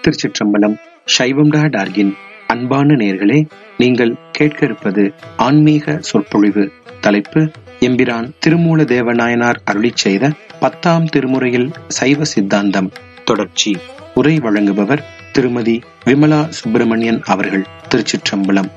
திருச்சிற்றம்பலம். சைவம்டா டார்கின் அன்பான நேயர்களே, நீங்கள் கேட்க இருப்பது ஆன்மீக சொற்பொழிவு. தலைப்பு எம்பிரான் திருமூல தேவநாயனார் அருளிச் செய்த 10ஆம் திருமுறையில் சைவ சித்தாந்தம் தொடர்ச்சி. உரை வழங்குபவர் திருமதி விமலா சுப்பிரமணியன் அவர்கள். திருச்சிற்றம்பலம்.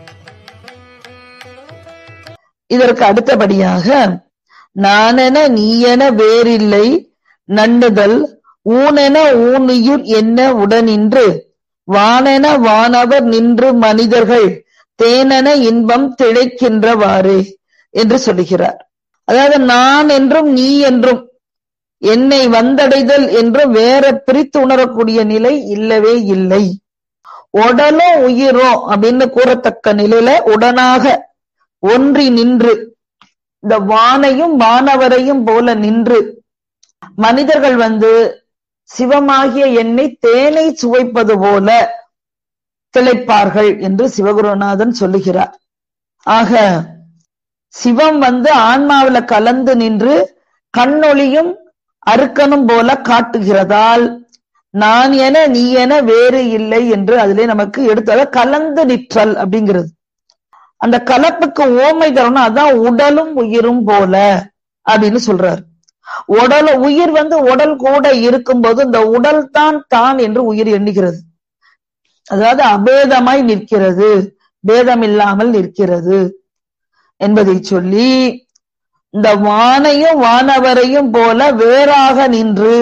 இதற்கு அடுத்தபடியாக நானென நீயென வேறில்லை நண்ணுதல் ஊனென ஊனுயிர் என்ன உடனின்று வானென வானவர் நின்று மனிதர்கள் தேனென இன்பம் திளைக்கின்றவாறு என்று சொல்லுகிறார். அதாவது நான் என்றும் நீ என்றும் என்னை வந்தடைதல் என்றும் வேற பிரித்து உணரக்கூடிய நிலை இல்லவே இல்லை. உடலும் உயிரும் அப்படின்னு கூறத்தக்க நிலையில உடனாக ஒன்றி நின்று இந்த வானையும் வானவரையும் போல நின்று மனிதர்கள் சிவமாகிய என்னை தேனை சுவைப்பது போல திளைப்பார்கள் என்று சிவகுருநாதன் சொல்லுகிறார். ஆக சிவம் ஆன்மாவில கலந்து நின்று கண்ணொளியும் அருக்கனும் போல காட்டுகிறதால் நான் என நீ என வேறு இல்லை என்று அதிலே நமக்கு எடுத்தத கலந்து நிற்றல் அப்படிங்கிறது. அந்த கலப்புக்கு ஓமை தரணும். அதான் உடலும் உயிரும் போல அப்படின்னு சொல்றாரு. உயிர் உடல் கூட இருக்கும்போது இந்த உடல் தான் தான் என்று உயிர் எண்ணுகிறது. அதாவது அபேதமாய் நிற்கிறது, பேதம் இல்லாமல் நிற்கிறது என்பதை சொல்லி இந்த வானையும் வானவரையும் போல வேறாக நின்று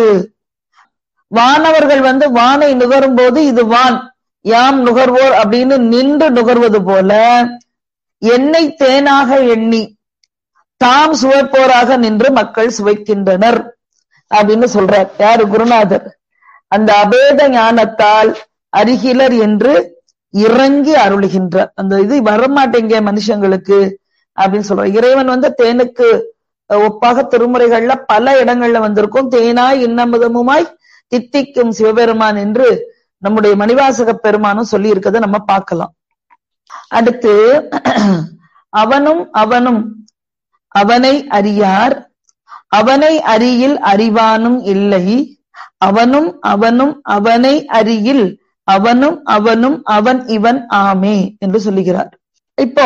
வானவர்கள் வானை நுகரும் போது இது வான் யாம் நுகர்வோர் அப்படின்னு நின்று நுகர்வது போல என்னை தேனாக எண்ணி தாம் சுவைப்போராக நின்று மக்கள் சுவைக்கின்றனர் அப்படின்னு சொல்றார். யாரு? குருநாதர். அந்த அபேத ஞானத்தால் அருகிலர் என்று இறங்கி அருளுகின்றார். அந்த இது வரமாட்டேங்க மனுஷங்களுக்கு அப்படின்னு சொல்றார். இறைவன் தேனுக்கு ஒப்பாக திருமுறைகள்ல பல இடங்கள்ல வந்திருக்கும். தேனாய் இன்னமுதமுமாய் தித்திக்கும் சிவபெருமான் என்று நம்முடைய மணிவாசக பெருமானும் சொல்லி இருக்கதை நம்ம பார்க்கலாம். அடுத்து அவனும் அவனும் அவனை அறியார், அவனை அறியில் அறிவானும் இல்லை, அவனும் அவனும் அவனை அறியில் அவனும் அவனும் அவன் இவன் ஆமே என்று சொல்லுகிறார். இப்போ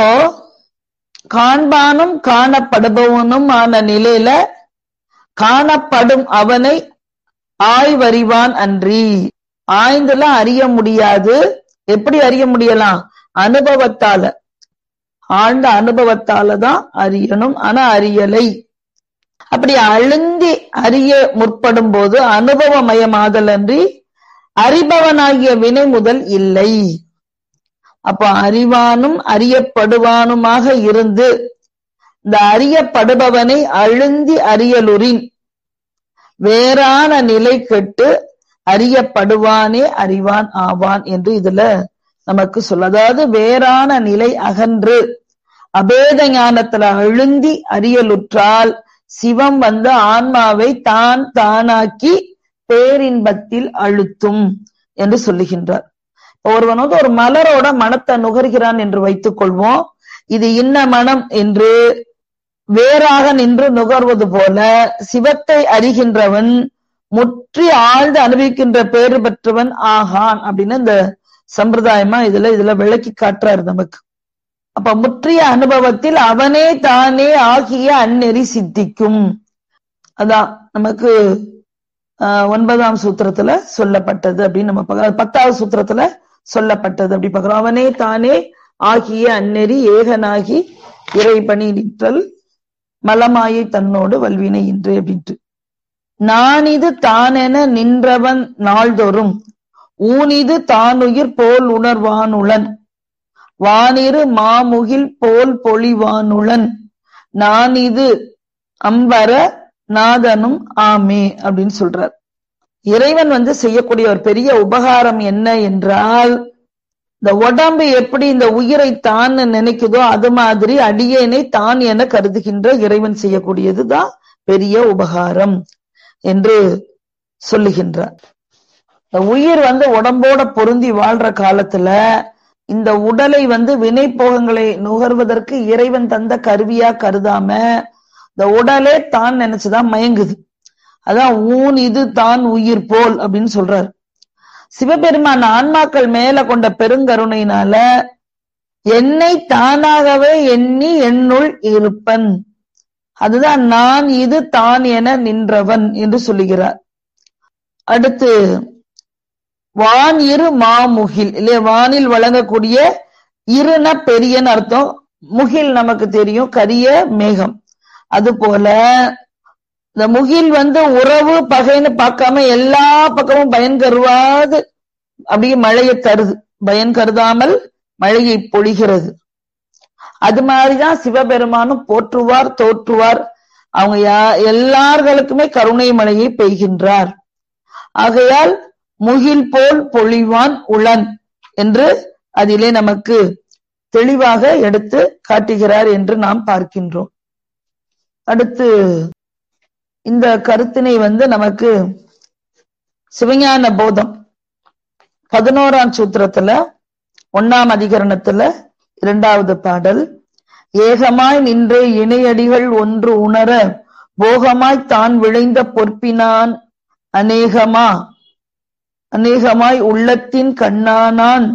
காண்பானும் காணப்படுபவனும் ஆன நிலையில காணப்படும் அவனை ஆய்வறிவான் அன்றி ஆய்ந்துலாம் அறிய முடியாது. எப்படி அறிய முடியலாம்? அனுபவத்தால, ஆழ்ந்த அனுபவத்தாலதான் அறியணும். ஆனா அறியலை. அப்படி அழுந்தி அறிய முற்படும் போது அனுபவமயமாதல் அன்றி அறிபவனாகிய வினை முதல் இல்லை. அப்ப அறிவானும் அறியப்படுவானுமாக இருந்து இந்த அறியப்படுபவனை அழுந்தி அறியலுரின் வேறான நிலை கெட்டு அறியப்படுவானே அறிவான் ஆவான் என்று இதுல நமக்கு சொல்ல. அதாவது வேறான நிலை அகன்று அபேத ஞானத்துல அழுந்தி அறியலுற்றால் சிவம் ஆன்மாவை தான் தானாக்கி பேரின்பத்தில் அழுத்தும் என்று சொல்லுகின்றார். ஒருவன் ஒரு மலரோட மனத்தை நுகர்கிறான் என்று வைத்துக் கொள்வோம். இது இன்ன மனம் என்று வேறாக நின்று நுகர்வது போல சிவத்தை அறிகின்றவன் முற்றி ஆழ்ந்து அனுபவிக்கின்ற பேறு பெற்றவன் ஆகான் அப்படின்னு இந்த சம்பிரதாயமா இதுல விளக்கி காட்டுறாரு நமக்கு. அப்ப முற்றிய அனுபவத்தில் அவனே தானே ஆகிய அந்நெறி சித்திக்கும். அதான் நமக்கு 9ஆம் சூத்திரத்துல சொல்லப்பட்டது அப்படின்னு நம்ம 10வது சூத்திரத்துல சொல்லப்பட்டது அப்படி பார்க்கிறோம். அவனே தானே ஆகிய அந்நெறி ஏகனாகி இறைபணி நிற்றல் மலமாயை தன்னோடு வல்வினை இன்று அப்படின்ட்டு நான் இது தானென நின்றவன் நாள்தோறும் ஊனிது தானுயிர் போல் உணர்வானுளன் வானிரு மாமுகில் போல் பொழிவானுளன் நான் இது அம்பர நாதனும் ஆமே அப்படின்னு சொல்றார். இறைவன் செய்யக்கூடிய ஒரு பெரிய உபகாரம் என்ன என்றால், இந்த உடம்பு எப்படி இந்த உயிரை தான் நினைக்குதோ அது மாதிரி அடியேனை தான் என கருதுகின்ற இறைவன் செய்யக்கூடியதுதான் பெரிய உபகாரம் என்று சொல்லுகின்றார். உயிர் உடம்போட பொருந்தி வாழ்ற காலத்துல இந்த உடலை வினை போகங்களை நுகர்வதற்கு இறைவன் தந்த கருவியா கருதாம இந்த உடலே தான் நினைச்சுதான் மயங்குது. அதான் ஊன் இது தான் உயிர் போல் அப்படின்னு சொல்றாரு. சிவபெருமான் ஆன்மாக்கள் மேல கொண்ட பெருங்கருணையினால என்னை தானாகவே எண்ணி என்னுள் இருப்பன், அதுதான் நான் இது தான் என நின்றவன் என்று சொல்லுகிறார். அடுத்து வான் இரு மாமுகில் இல்லையா, வானில் வழங்கக்கூடிய இருன பெரியன்னு அர்த்தம். முகில் நமக்கு தெரியும், கரிய மேகம். அது போல இந்த முகில் உறவு பகைன்னு பார்க்காம எல்லா பக்கமும் பயன் கருவாது அப்படியே மழையை தருது, பயன் கருதாமல் மழையை பொழிகிறது. அது மாதிரிதான் சிவபெருமானும் போற்றுவார் தோற்றுவார், அவங்க எல்லார்களுக்குமே கருணை மழையை பெய்கின்றார். ஆகையால் முகில் போல் பொழிவான் உளன் என்று அதிலே நமக்கு தெளிவாக எடுத்து காட்டுகிறார் என்று நாம் பார்க்கின்றோம். அடுத்து இந்த கருத்தினை நமக்கு சிவஞான போதம் 11ஆம் சூத்திரத்துல 1ஆம் அதிகரணத்துல 2வது பாடல், ஏகமாய் நின்றே இணையடிகள் ஒன்று உணர போகமாய் தான் விளைந்த பொற்பினான் அநேகமாய் உள்ளத்தின் கண்ணானான்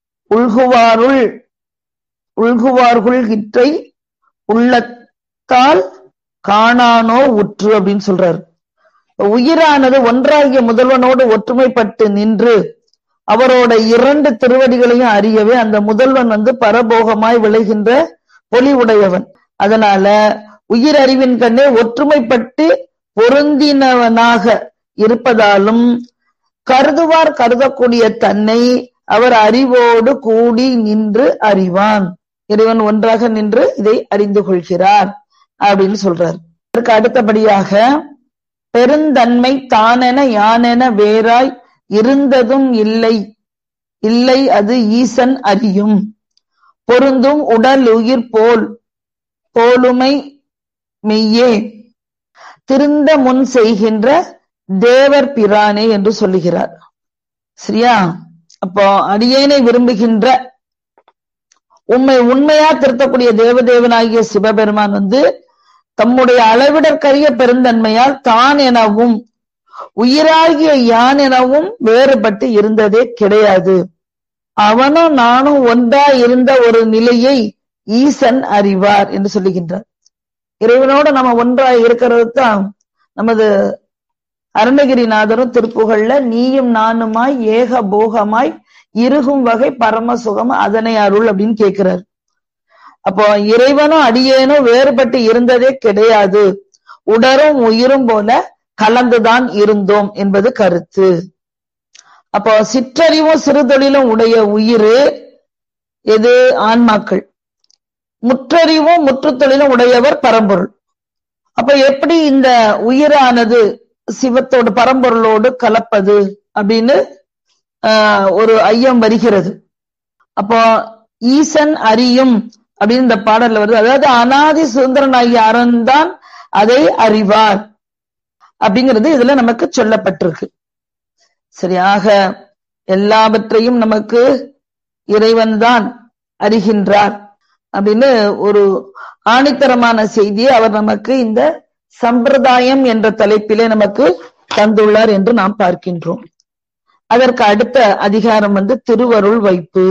உள்குவார்கள் கிற்றை உள்ளத்தால் காணானோ உற்று அப்படின்னு சொல்றாரு. உயிரானது ஒன்றாகிய முதல்வனோடு ஒற்றுமைப்பட்டு நின்று அவரோட 2 திருவடிகளையும் அறியவே அந்த முதல்வன் பரபோகமாய் விளைகின்ற ஒளி உடையவன். அதனால உயிர் அறிவின் கண்ணே ஒற்றுமைப்பட்டு பொருந்தினவனாக இருப்பதாலும் கருதக்கூடிய தன்னை அவர் அறிவோடு கூடி நின்று அறிவான். இறைவன் ஒன்றாக நின்று இதை அறிந்து கொள்கிறார் அப்படின்னு சொல்றார். அதற்கு அடுத்தபடியாக பெருந்தன்மை தானென யானென வேறாய் இருந்ததும் இல்லை அது ஈசன் அறியும், பொருந்தும் உடல் உயிர் போலுமை மெய்யே திருந்த முன் செய்கின்ற தேவர் பிரானே என்று சொல்லுகிறார். சரியா? அப்போ அடியேனை விரும்புகின்ற உண்மையா திருத்தக்கூடிய தேவதேவனாகிய சிவபெருமான் தம்முடைய அளவிடற்கரிய பெருந்தன்மையால் தான் எனவும் உயிராகிய யான் எனவும் வேறுபட்டு இருந்ததே கிடையாது. அவனும் நானும் ஒன்றா இருந்த ஒரு நிலையை ஈசன் அறிவார் என்று சொல்லுகின்றார். இறைவனோட நம்ம ஒன்றா இருக்கிறது தான் நமது அருணகிரிநாதரும் திருப்புகள்ல நீயும் நானுமாய் ஏக போகமாய் இருகும் வகை பரமசுகம் அதனை அருள் அப்படின்னு கேட்கிறார். அப்போ இறைவனும் அடியேனும் வேறுபட்டு இருந்ததே கிடையாது, உடரும் உயிரும் போல கலந்துதான் இருந்தோம் என்பது கருத்து. அப்போ சிற்றறிவும் சிறுதொழிலும் உடைய உயிர் எது? ஆன்மாக்கள். முற்றறிவும் முற்றுத்தொழிலும் உடையவர் பரம்பொருள். அப்ப எப்படி இந்த உயிரானது சிவத்தோடு பரம்பொருளோடு கலப்பது அப்படின்னு ஒரு ஐயம் வருகிறது. அப்போ ஈசன் அறியும் அப்படின்னு இந்த பாடல்ல வருது. அதாவது அனாதி சுதந்திரனாகிய அரண் தான் அதை அறிவார் அப்படிங்கிறது இதுல நமக்கு சொல்லப்பட்டிருக்கு. சரியாக எல்லாவற்றையும் நமக்கு இறைவன் தான் அறிகின்றார் அப்படின்னு ஒரு ஆணித்தரமான செய்தியை அவர் நமக்கு இந்த சம்பிரதாயம் என்ற தலைப்பிலே நமக்கு தந்துள்ளார் என்று நாம் பார்க்கின்றோம். அதற்கு அடுத்த அதிகாரம் திருவருள் வைப்பு.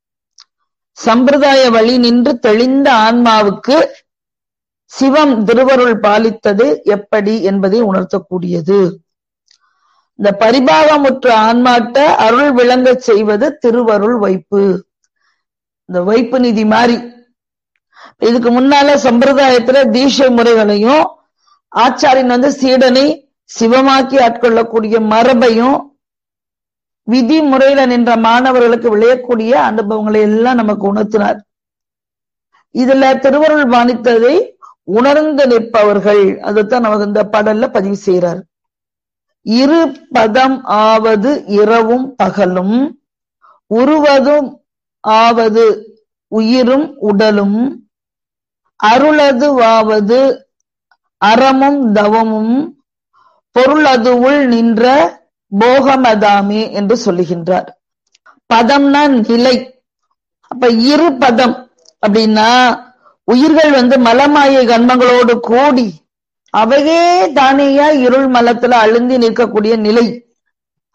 சம்பிரதாய வழி நின்று தெளிந்த ஆன்மாவுக்கு சிவம் திருவருள் பாலித்தது எப்படி என்பதை உணர்த்தக்கூடியது. இந்த பரிபாகமுற்ற ஆன்மாட்ட அருள் விளங்க செய்வது திருவருள் வைப்பு. இந்த வைப்பு நிதி மாதிரி இதுக்கு முன்னால சம்பிரதாயத்துல தீட்சை முறைகளையும் ஆச்சாரியன் சீடனை சிவமாக்கி ஆட்கொள்ளக்கூடிய மரபையும் விதி முறையில நின்ற மாணவர்களுக்கு விளையக்கூடிய அனுபவங்களை எல்லாம் நமக்கு உணர்த்தினார். இதுல திருவருள் பாணித்ததை உணர்ந்து நிற்பவர்கள் அதைத்தான் நமக்கு இந்த பாடல்ல பதிவு செய்கிறார். இரு பதம் ஆவது இரவும் பகலும், உருவதும் ஆவது உயிரும் உடலும், அருளதுவாவது அறமும் தவமும், பொருளதுவுள் நின்ற போகமதாமே என்று சொல்லுகின்றார். பதம்னா நிலை. அப்ப இரு பதம் அப்படின்னா உயிர்கள் மலமாய கண்மங்களோடு கூடி அவையே தானேயா இருள் மலத்துல அழுந்தி நிற்கக்கூடிய நிலை.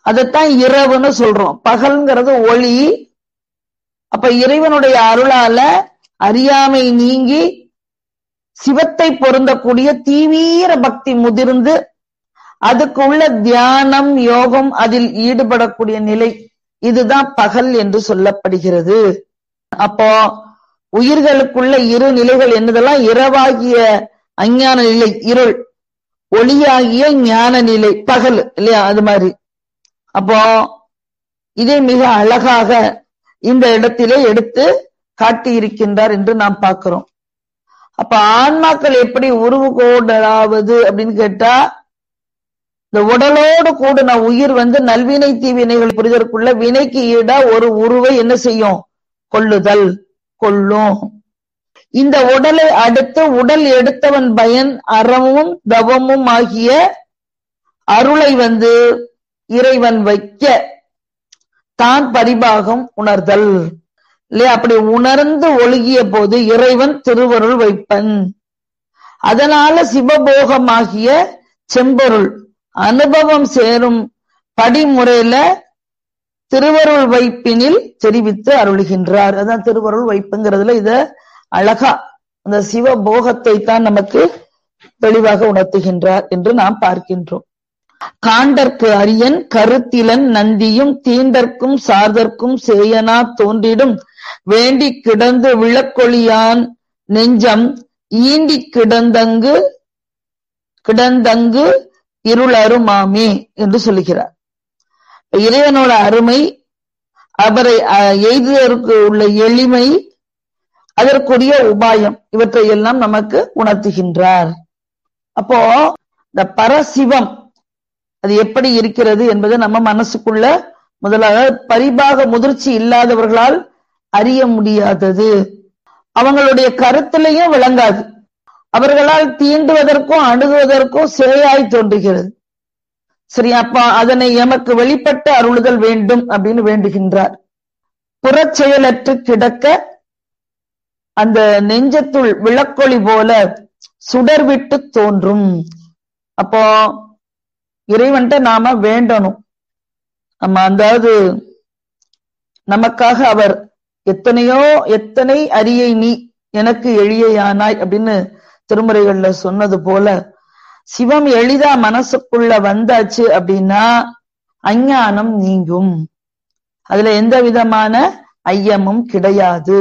அதைத்தான் இரவுன்னு சொல்றோம். பகல்ங்கிறது ஒளி. அப்ப இறைவனுடைய அருளால அறியாமை நீங்கி சிவத்தை பொருந்தக்கூடிய தீவிர பக்தி முதிர்ந்து அதுக்கு உள்ள தியானம் யோகம் அதில் ஈடுபடக்கூடிய நிலை, இதுதான் பகல் என்று சொல்லப்படுகிறது. அப்போ உயிர்களுக்குள்ள இரு நிலைகள் என்னதெல்லாம்? இரவாகிய அஞ்ஞான நிலை இருள், ஒளியாகிய ஞான நிலை பகல் இல்லையா? அது மாதிரி. அப்போ இதை மிக அழகாக இந்த இடத்திலே எடுத்து காட்டியிருக்கின்றார் என்று நாம் பார்க்கிறோம். அப்ப ஆன்மாக்கள் எப்படி உருவு கோடலாவது அப்படின்னு கேட்டா, இந்த உடலோடு கூடின உயிர் நல்வினை தீவினைகள் புரிதற்குள்ள வினைக்கு ஈடா ஒரு உருவை என்ன செய்யும்? கொள்ளுதல் கொள்ளும். இந்த உடலை அடுத்து உடல் எடுத்தவன் பயன் அறமும் தவமும் ஆகிய அருளை இறைவன் வைக்க தான் பரிபாகம் உணர்தல் இல்லையா? அப்படி உணர்ந்து ஒழுகிய போது இறைவன் திருவருள் வைப்பன். அதனால சிவபோகமாகிய செம்பொருள் அனுபவம் சேரும் படிமுறையில திருவருள் வைப்பினில் தெரிவித்து அருளுகின்றார். அதான் திருவருள் வைப்புங்கிறதுல இத அழகா அந்த சிவபோகத்தை தான் நமக்கு தெளிவாக உணர்த்துகின்றார் என்று நாம் பார்க்கின்றோம். காண்டற்கு அரியன் கருத்திலன் நந்தியும் தீண்டற்கும் சார்தற்கும் சேயனா தோன்றிடும் வேண்டி கிடந்து விளக்கொளியான் நெஞ்சம் ஈண்டி கிடந்தங்கு இருளருமாமே என்று சொல்லுகிறார். இறைவனோட அருமை, அவரை எய்துவதற்கு உள்ள எளிமை, அதற்குரிய உபாயம், இவற்றை எல்லாம் நமக்கு உணர்த்துகின்றார். அப்போ இந்த பரசிவம் அது எப்படி இருக்கிறது என்பதை நம்ம மனசுக்குள்ள முதலாக பரிபாக முதிர்ச்சி இல்லாதவர்களால் அறிய முடியாதது. அவங்களுடைய கருத்திலையும் விளங்காது. அவர்களால் தீண்டுவதற்கும் அணுகுவதற்கும் சேயாய் தோன்றுகிறது. சரி, அப்ப அதனை எமக்கு வெளிப்பட்டு அருளுதல் வேண்டும் அப்படின்னு வேண்டுகின்றார். புறச்செயலற்று கிடக்க அந்த நெஞ்சத்துள் விளக்கொளி போல சுடர் விட்டு தோன்றும். அப்போ இறைவன்ட்ட நாம வேண்டணும். நம்ம அதாவது நமக்காக அவர் எத்தனை அரியை நீ எனக்கு எளியானாய் அப்படின்னு திருமுறைகள்ல சொன்னது போல சிவம் எளிதா மனசுக்குள்ள வந்தாச்சு அப்படின்னா அஞ்ஞானம் நீங்கும். அதுல எந்த விதமான ஐயமும் கிடையாது.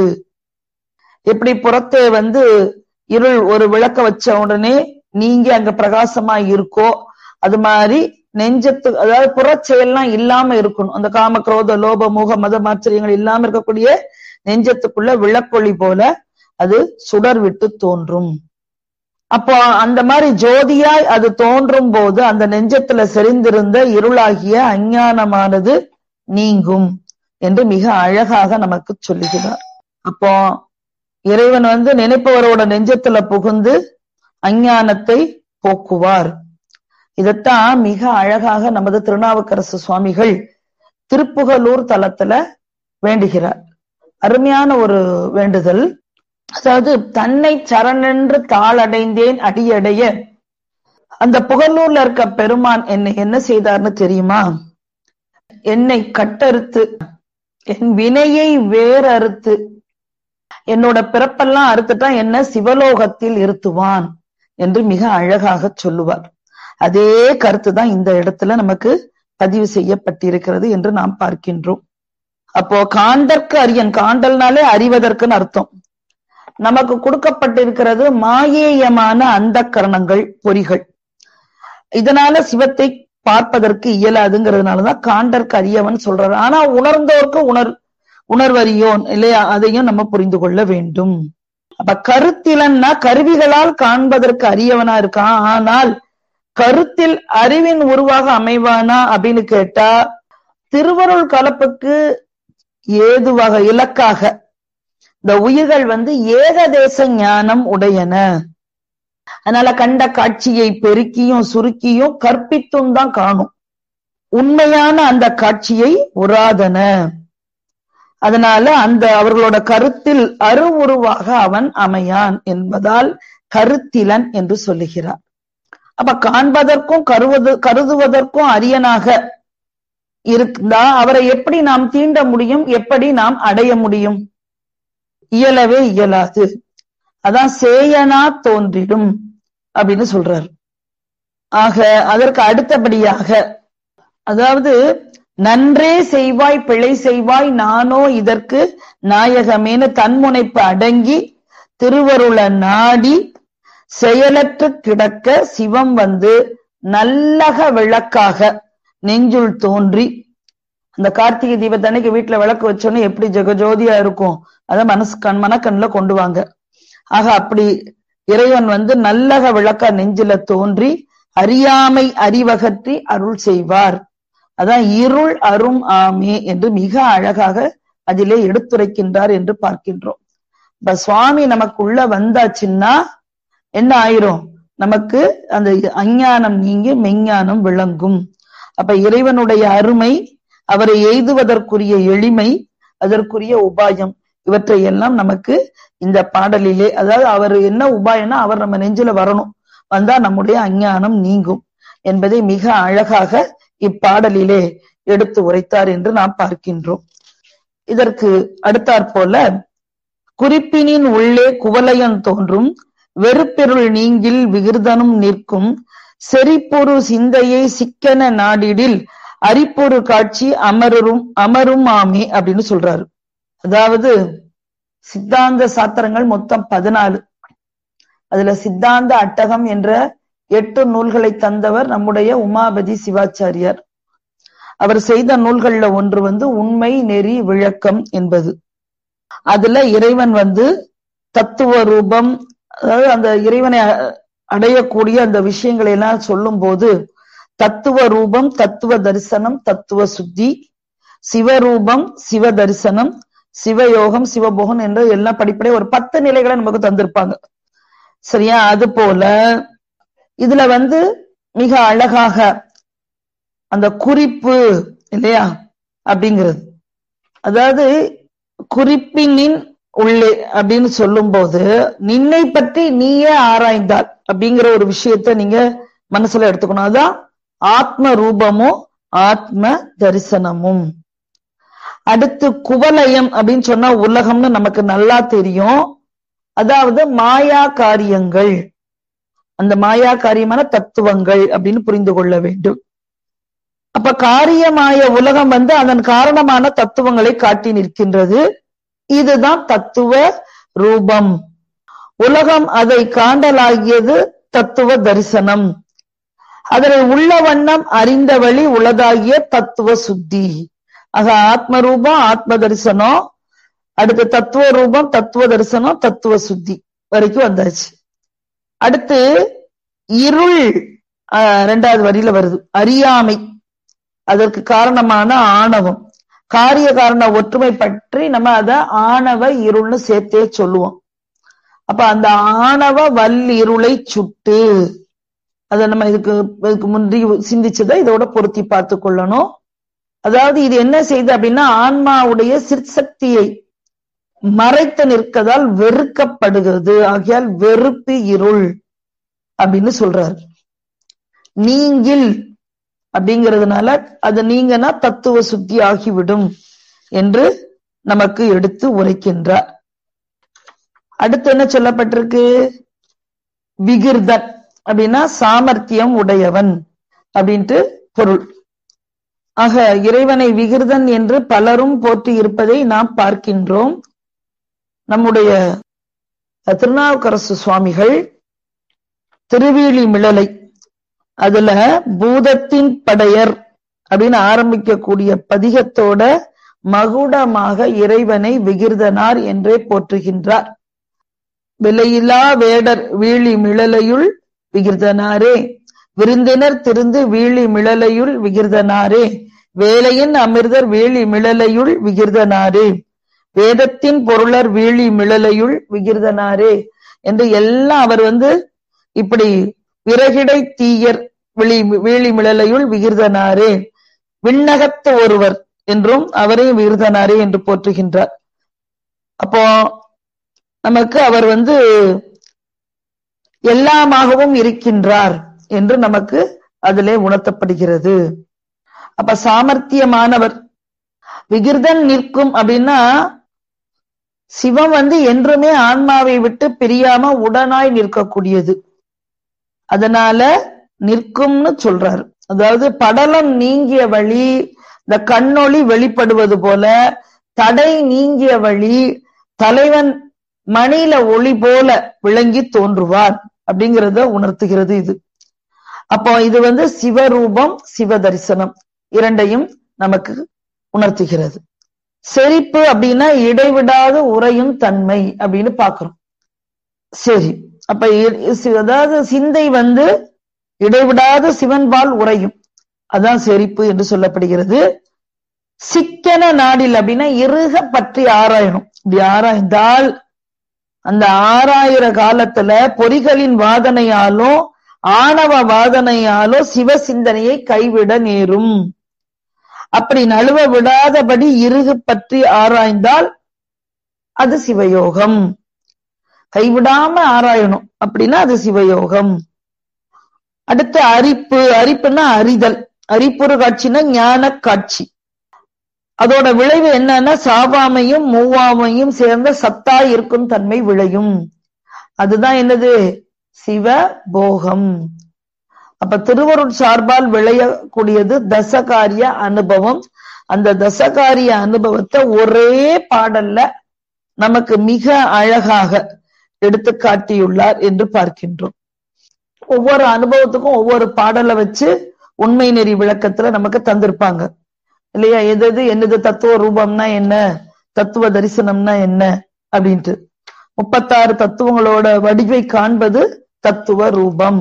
எப்படி புறத்தே இருள் ஒரு விளக்க வச்ச உடனே நீங்க அங்க பிரகாசமா இருக்கோ, அது மாதிரி நெஞ்சத்து அதாவது புறச்செயல்லாம் இல்லாம இருக்கணும். அந்த காம குரோத லோப மோக மத மாச்சரியங்கள் இல்லாம இருக்கக்கூடிய நெஞ்சத்துக்குள்ள விளக்கொளி போல அது சுடர் விட்டு தோன்றும். அப்போ அந்த மாதிரி ஜோதியாய் அது தோன்றும் போது அந்த நெஞ்சத்துல செறிந்திருந்த இருளாகிய அஞ்ஞானமானது நீங்கும் என்று மிக அழகாக நமக்கு சொல்லுகிறார். அப்போ இறைவன் நினைப்பவரோட நெஞ்சத்துல புகுந்து அஞ்ஞானத்தை போக்குவார். இதத்தான் மிக அழகாக நமது திருநாவுக்கரசு சுவாமிகள் திருப்புகலூர் தலத்துல வேண்டுகிறார். அருமையான ஒரு வேண்டுதல். அதாவது தன்னை சரணென்று தாளடைந்தேன் அடியடைய. அந்த புகழூர்ல இருக்க பெருமான் என்னை என்ன செய்தார்னு தெரியுமா? என்னை கட்டறுத்து என் வினையை வேறறுத்து என்னோட பிறப்பெல்லாம் அறுத்துட்டா என்ன சிவலோகத்தில் இருத்துவான் என்று மிக அழகாக சொல்லுவார். அதே கருத்து தான் இந்த இடத்துல நமக்கு பதிவு செய்யப்பட்டிருக்கிறது என்று நாம் பார்க்கின்றோம். அப்போ காண்டற்கு அரியன், காண்டல்னாலே அறிவதற்குன்னு அர்த்தம். நமக்கு கொடுக்கப்பட்டிருக்கிறது மாயேயமான அந்த கரணங்கள் பொறிகள். இதனால சிவத்தை பார்ப்பதற்கு இயலாதுங்கிறதுனாலதான் காண்டற்கு அரியவன் சொல்றாரு. ஆனா உணர்ந்தோருக்கு உணர்வறியோன் இல்லையா, அதையும் நம்ம புரிந்து கொள்ள வேண்டும். அப்ப கருத்திலன்னா கருவிகளால் காண்பதற்கு அரியவனா இருக்கான். ஆனால் கருத்தில் அறிவின் உருவாக அமைவானா அப்படின்னு கேட்டா திருவருள் கலப்புக்கு ஏதுவாக இலக்காக இந்த உயிர்கள் ஏகதேச ஞானம் உடையன. அதனால கண்ட காட்சியை பெருக்கியும் சுருக்கியும் கற்பித்தும் தான் காணும். உண்மையான அந்த காட்சியை உராதன. அதனால அந்த அவர்களோட கருத்தில் அருவுருவாக அவன் அமையான் என்பதால் கருத்திலன் என்று சொல்லுகிறார். அப்ப காண்பதற்கும் கருதுவதற்கும் அரியனாக இருந்தா அவரை எப்படி நாம் தீண்ட முடியும், எப்படி நாம் அடைய முடியும்? இயலவே இயலாது. அதான் சேயனா தோன்றிடும் அப்படின்னு சொல்றாரு. ஆக அதற்கு அடுத்தபடியாக, அதாவது நன்றே செய்வாய் பிழை செய்வாய் நானோ இதற்கு நாயகமேனு தன்முனைப்பு அடங்கி திருவருள நாடி செயலற்று கிடக்க சிவம் வந்து நல்லக விளக்காக நெஞ்சுள் தோன்றி, அந்த கார்த்திகை தீபத்தன்னைக்கு வீட்டுல விளக்கு வச்சோன்னு எப்படி ஜெகஜோதியா இருக்கும், அத மனக்கண்ணுல கொண்டு வாங்க. ஆக அப்படி இறைவன் வந்து நல்லக விளக்கா நெஞ்சில தோன்றி அறியாமை அறிவகற்றி அருள் செய்வார். அதான் இருள் அரும் ஆமே என்று மிக அழகாக அதிலே எடுத்துரைக்கின்றார் என்று பார்க்கின்றோம். இப்ப சுவாமி நமக்குள்ள வந்தாச்சுன்னா என்ன ஆயிரும், நமக்கு அந்த அஞ்ஞானம் நீங்கி மெஞ்ஞானம் விளங்கும். அப்ப இறைவனுடைய அருமை, அவரை எய்துவதற்குரிய எளிமை, அதற்குரிய உபாயம், இவற்றை எல்லாம் நமக்கு இந்த பாடலிலே, அதாவது அவர் என்ன உபாயம்னா அவர் நம்ம நெஞ்சில வரணும், வந்தா நம்முடைய அஞ்ஞானம் நீங்கும் என்பதை மிக அழகாக இப்பாடலிலே எடுத்து உரைத்தார் என்று நாம் பார்க்கின்றோம். இதற்கு அடுத்தாற்போல குறிப்பினின் உள்ளே குவலயம் தோன்றும் வெறுப்பெருள் நீங்கில் விகிர்தனும் நிற்கும் செறிப்பொரு சிந்தையை சிக்கன நாடிடில் அரிப்பொரு காட்சி அமரும் ஆமே அப்படின்னு சொல்றாரு. அதாவது சித்தாந்த சாத்திரங்கள் மொத்தம் 14. அதுல சித்தாந்த அட்டகம் என்ற 8 நூல்களை தந்தவர் நம்முடைய உமாபதி சிவாச்சாரியார். அவர் செய்த நூல்கள்ல ஒன்று வந்து உண்மை நெறி விளக்கம் என்பது. அதுல இறைவன் வந்து தத்துவ ரூபம், அதாவது அந்த இறைவனை அடையக்கூடிய அந்த விஷயங்களை எல்லாம் சொல்லும் போது தத்துவ ரூபம், தத்துவ தரிசனம், தத்துவ சுத்தி, சிவரூபம், சிவ தரிசனம், சிவயோகம், சிவபோகம் என்ற எல்லாம் படிப்படியே ஒரு 10 நிலைகளை நமக்கு தந்திருப்பாங்க. சரியா? அது போல இதுல வந்து மிக அழகாக அந்த குறிப்பு இல்லையா அப்படிங்கிறது, அதாவது குறிப்பினின் உள்ளே அப்படின்னு சொல்லும் போது நின்னை பற்றி நீயே ஆராய்ந்தால் அப்படிங்கிற ஒரு விஷயத்த நீங்க மனசுல எடுத்துக்கணும். அதான் ஆத்ம ரூபமும் ஆத்ம தரிசனமும். அடுத்து குவலயம் அப்படின்னு சொன்னா உலகம்னு நமக்கு நல்லா தெரியும். அதாவது மாயா காரியங்கள், அந்த மாயா காரியமான தத்துவங்கள் அப்படின்னு புரிந்து கொள்ள வேண்டும். அப்ப காரியமாய உலகம் வந்து அதன் காரணமான தத்துவங்களை காட்டி நிற்கின்றது. இதுதான் தத்துவ ரூபம். உலகம் அதை காண்டலாகியது தத்துவ தரிசனம். அதனை உள்ள வண்ணம் அறிந்த வழி உளதாகிய தத்துவ சுத்தி. ஆக ஆத்ம ரூபம், ஆத்ம தரிசனம், அடுத்து தத்துவ ரூபம், தத்துவ தரிசனம், தத்துவ சுத்தி வரைக்கும் வந்தாச்சு. அடுத்து இருள் 2வது வரியில வருது, அறியாமை. அதற்கு காரணமான ஆணவம், காரிய காரண ஒற்றுமை பற்றி நம்ம அத ஆணவ இருள்னு சேர்த்தே சொல்லுவோம். அப்ப அந்த ஆணவ வல்லிருளை சுட்டு, அத நம்ம இதுக்கு முந்தி சிந்திச்சதை இதோட பொருத்தி பார்த்து கொள்ளணும். அதாவது இது என்ன செய்யுது அப்படின்னா ஆன்மாவுடைய சிற்சக்தியை மறைத்து நிற்கதால் வெறுக்கப்படுகிறது. ஆகையால் வெறுப்பு இருள் அப்படின்னு சொல்றாரு. நீங்கில் அப்படிங்கிறதுனால அது நீங்கன்னா தத்துவ சுத்தி ஆகிவிடும் என்று நமக்கு எடுத்து உரைக்கின்றார். அடுத்து என்ன சொல்லப்பட்டிருக்கு? விகிர்தன் அப்படின்னா சாமர்த்தியம் உடையவன் அப்படின்ட்டு பொருள். ஆக இறைவனை விகிர்தன் என்று பலரும் போற்றி இருப்பதை நாம் பார்க்கின்றோம். நம்முடைய திருநாவுக்கரசு சுவாமிகள் திருவீழி மிழலை அதுல பூதத்தின் படையர் அப்படின்னு ஆரம்பிக்கக்கூடிய பதிகத்தோட மகுடமாக இறைவனை விகிர்தனார் என்றே போற்றுகின்றார். விலையில்லா வேடர் வீழி மிழலையுள் விகிர்தனாரே, விருந்தினர் திருந்து வீழி மிழலையுள் விகிர்தனாரே, வேலையின் அமிர்தர் வீழி மிழலையுள் விகிர்தனாரே, வேதத்தின் பொருளர் வீழி மிழலையுள் விகிர்தனாரே என்று எல்லாம் அவர் வந்து இப்படி விறகிடை தீயர் வீழி மிழலையுள் விகிர்தனாரே, விண்ணகத்து ஒருவர் என்றும் அவரே விகிர்தனாரே என்று போற்றுகின்றார். அப்போ நமக்கு அவர் வந்து எல்லாமாகவும் இருக்கின்றார் என்று நமக்கு அதிலே உணர்த்தப்படுகிறது. அப்ப சாமர்த்தியமானவர். விகிர்தன் நிற்கும் அப்படின்னா சிவம் என்றுமே ஆன்மாவை விட்டு பிரியாம உடனாய் நிற்கக்கூடியது. அதனால நிற்கும்னு சொல்றாரு. அதாவது படலம் நீங்கிய வழி இந்த கண்ணொளி வெளிப்படுவது போல தடை நீங்கிய வழி தலைவன் மணியில ஒளி போல விளங்கி தோன்றுவார் அப்படிங்கிறத உணர்த்துகிறது இது. அப்போ இது சிவரூபம் சிவ தரிசனம் இரண்டையும் நமக்கு உணர்த்துகிறது. செறிப்பு அப்படின்னா இடைவிடாத உறையும் தன்மை அப்படின்னு பாக்குறோம். சரி, அப்ப அதாவது சிந்தை இடைவிடாத சிவன்பால் உறையும், அதான் செறிப்பு என்று சொல்லப்படுகிறது. சிக்கன நாடில் அப்படின்னா இறுக பற்றி ஆராயணும். இப்படி ஆராய்ந்தால் அந்த ஆராயிர காலத்துல பொறிகளின் வாதனையாலோ ஆணவ வாதனையாலோ சிவ சிந்தனையை கைவிட நேரும். அப்படி நழுவ விடாதபடி இறுகு பற்றி ஆராய்ந்தால் அது சிவயோகம். கைவிடாம ஆராயணும் அப்படின்னா அது சிவயோகம். அடுத்து அரிப்பு. அரிப்புன்னா அறிதல். அரிப்புறு காட்சின்னா ஞான காட்சி. அதோட விளைவு என்னன்னா சாவாமையும் மூவாமையும் சேர்ந்த சத்தாய் இருக்கும் தன்மை விளையும். அதுதான் என்னது? சிவ போகம். அப்ப திருவருட் சார்பால் விளையக்கூடியது தசகாரிய அனுபவம். அந்த தசகாரிய அனுபவத்தை ஒரே பாடல்ல நமக்கு மிக அழகாக எடுத்து காட்டியுள்ளார் என்று பார்க்கின்றோம். ஒவ்வொரு அனுபவத்துக்கும் ஒவ்வொரு பாடலை வச்சு உண்மை நெறி விளக்கத்துல நமக்கு தந்திருப்பாங்க இல்லையா? எது என்னது தத்துவ ரூபம்னா என்ன, தத்துவ தரிசனம்னா என்ன அப்படின்ட்டு 36 தத்துவங்களோட வடிவை காண்பது தத்துவ ரூபம்.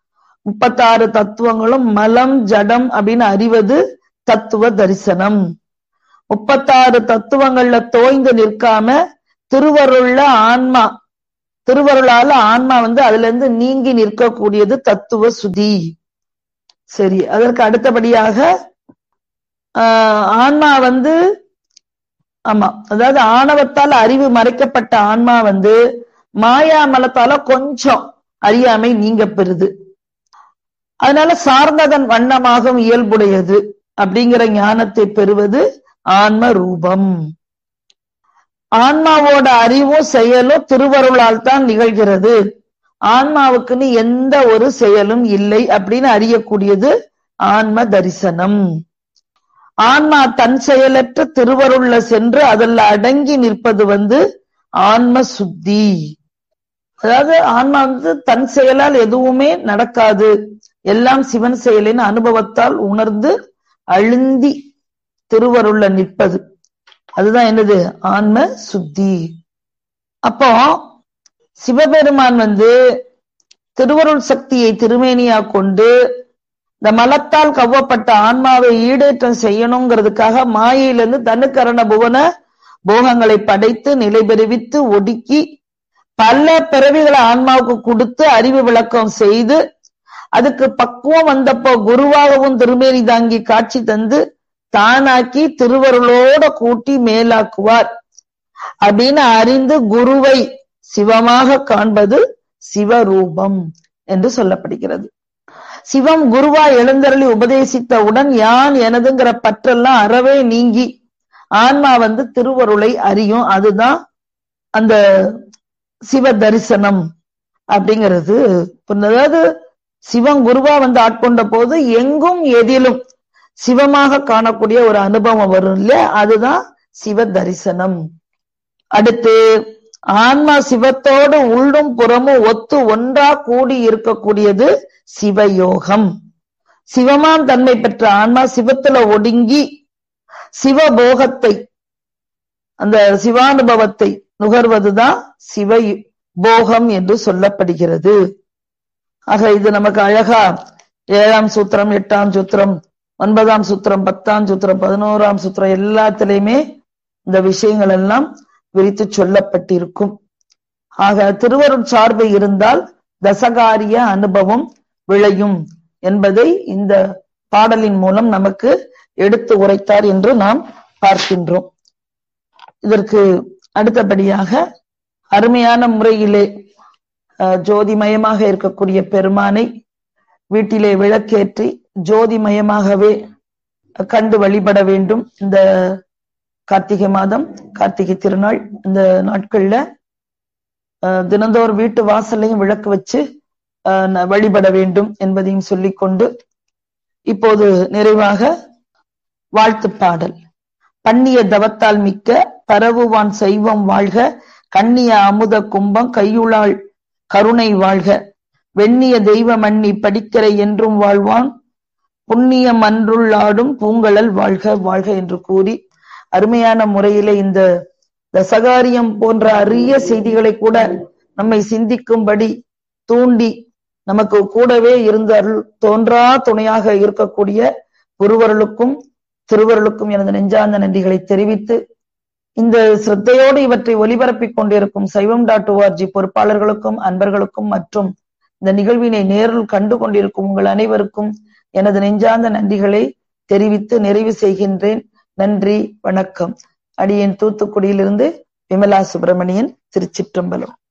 36 தத்துவங்களும் மலம் ஜடம் அப்படின்னு அறிவது தத்துவ தரிசனம். 36 தத்துவங்கள்ல தோய்ந்து நிற்காம திருவருளால ஆன்மா அதுல இருந்து நீங்கி நிற்கக்கூடியது தத்துவ சுதி. சரி, அதற்கு அடுத்தபடியாக ஆன்மா ஆமா, அதாவது ஆணவத்தால் அறிவு மறைக்கப்பட்ட ஆன்மா மாயா மலத்தால கொஞ்சம் அறியாமை நீங்க பெறுது. அதனால சார்ந்ததன் வண்ணமாகும் இயல்புடையது அப்படிங்கிற ஞானத்தை பெறுவது ஆன்ம ரூபம். ஆன்மாவோட அறிவும் செயலும் திருவருளால் தான் நிகழ்கிறது. ஆன்மாவுக்குன்னு எந்த ஒரு செயலும் இல்லை அப்படின்னு அறியக்கூடியது ஆன்ம தரிசனம். ஆன்மா தன் செயலற்ற திருவருள்ல சென்று அதில் அடங்கி நிற்பது ஆன்ம சுத்தி. அதாவது ஆன்மா தன் செயலால் எதுவுமே நடக்காது, எல்லாம் சிவன் செயலின் அனுபவத்தால் உணர்ந்து அழுந்தி திருவருள்ல நிற்பது. அதுதான் என்னது? ஆன்ம சுத்தி. அப்போ சிவபெருமான் திருவருள் சக்தியை திருமேனியா கொண்டு இந்த மலத்தால் கவ்வப்பட்ட ஆன்மாவை ஈடேற்றம் செய்யணுங்கிறதுக்காக மாயையிலிருந்து தனுக்கரண புவன போகங்களை படைத்து நிலை பெறுவித்து ஒடுக்கி பல பிறவிகளை ஆன்மாவுக்கு கொடுத்து அறிவு விளக்கம் செய்து அதுக்கு பக்குவம் வந்தப்போ குருவாகவும் திருமேனி தாங்கி காட்சி தந்து தானாக்கி திருவருளோட கூட்டி மேலாக்குவார் அப்படின்னு அறிந்து குருவை சிவமாக காண்பது சிவரூபம் என்று சொல்லப்படுகிறது. சிவம் குருவா எழுந்தருளி உபதேசித்தவுடன் யான் எனதுங்கிற பற்றெல்லாம் அறவே நீங்கி ஆன்மா திருவருளை அறியும். அதுதான் அந்த சிவ தரிசனம் அப்படிங்கிறது. அதாவது சிவம் குருவா ஆட்கொண்ட போது எங்கும் எதிலும் சிவமாக காணக்கூடிய ஒரு அனுபவம் வரும் இல்லையா? அதுதான் சிவ தரிசனம். அடுத்து ஆன்மா சிவத்தோடு உள்ளும் புறமும் ஒத்து ஒன்றா கூடி இருக்கக்கூடியது சிவயோகம். சிவமாம் தன்மை பெற்ற ஆன்மா சிவத்துல ஒடுங்கி சிவபோகத்தை அந்த சிவானுபவத்தை நுகர்வதுதான் சிவ போகம் என்று சொல்லப்படுகிறது. ஆக இது நமக்கு அழகா 7ஆம் சூத்திரம், 8ஆம் சூத்திரம், 9ஆம் சூத்திரம், 10ஆம் சூத்திரம், 11ஆம் சூத்திரம் எல்லாத்திலையுமே இந்த விஷயங்கள் எல்லாம் விரித்து சொல்லப்பட்டிருக்கும். ஆக திருவருட் சார்பு இருந்தால் தசகாரிய அனுபவம் விளையும் என்பதை இந்த பாடலின் மூலம் நமக்கு எடுத்து உரைத்தார் என்று நாம் பார்க்கின்றோம். இதற்கு அடுத்தபடியாக அருமையான முறையிலே ஜோதிமயமாக இருக்கக்கூடிய பெருமானை வீட்டிலே விளக்கேற்றி ஜோதிமயமாகவே கண்டு வழிபட வேண்டும். இந்த கார்த்திகை மாதம், கார்த்திகை திருநாள், இந்த நாட்கள்ல தினந்தோறும் வீட்டு வாசல்லையும் விளக்கு வச்சு வழிபட வேண்டும் என்பதையும் சொல்லிக்கொண்டு, இப்போது நிறைவாக வாழ்த்து பாடல். பண்ணிய தவத்தால் மிக்க பரவுவான் சைவம் வாழ்க, கண்ணிய அமுத கும்பம் கையுளாள் கருணை வாழ்க, வெண்ணிய தெய்வ மன்னி படிக்கரை என்றும் வாழ்வான், புண்ணிய மன்றுள்ளாடும் பூங்கழல் வாழ்க வாழ்க என்று கூறி, அருமையான முறையிலே இந்த தசகாரியம் போன்ற அரிய செய்திகளை கூட நம்மை சிந்திக்கும்படி தூண்டி நமக்கு கூடவே இருந்த அருள் தோன்றா துணையாக இருக்கக்கூடிய குருவருளுக்கும் திருவருளுக்கும் எனது நெஞ்சார்ந்த நன்றிகளை தெரிவித்து, இந்த சிரத்தையோடு இவற்றை ஒலிபரப்பிக் கொண்டிருக்கும் சைவம்.org பொறுப்பாளர்களுக்கும் அன்பர்களுக்கும் மற்றும் இந்த நிகழ்வினை நேரில் கண்டு கொண்டிருக்கும் உங்கள் அனைவருக்கும் எனது நெஞ்சார்ந்த நன்றிகளை தெரிவித்து நிறைவு செய்கின்றேன். நன்றி, வணக்கம். அடியேன் தூத்துக்குடியிலிருந்து விமலா சுப்பிரமணியன், திருச்சிற்றம்பலம்.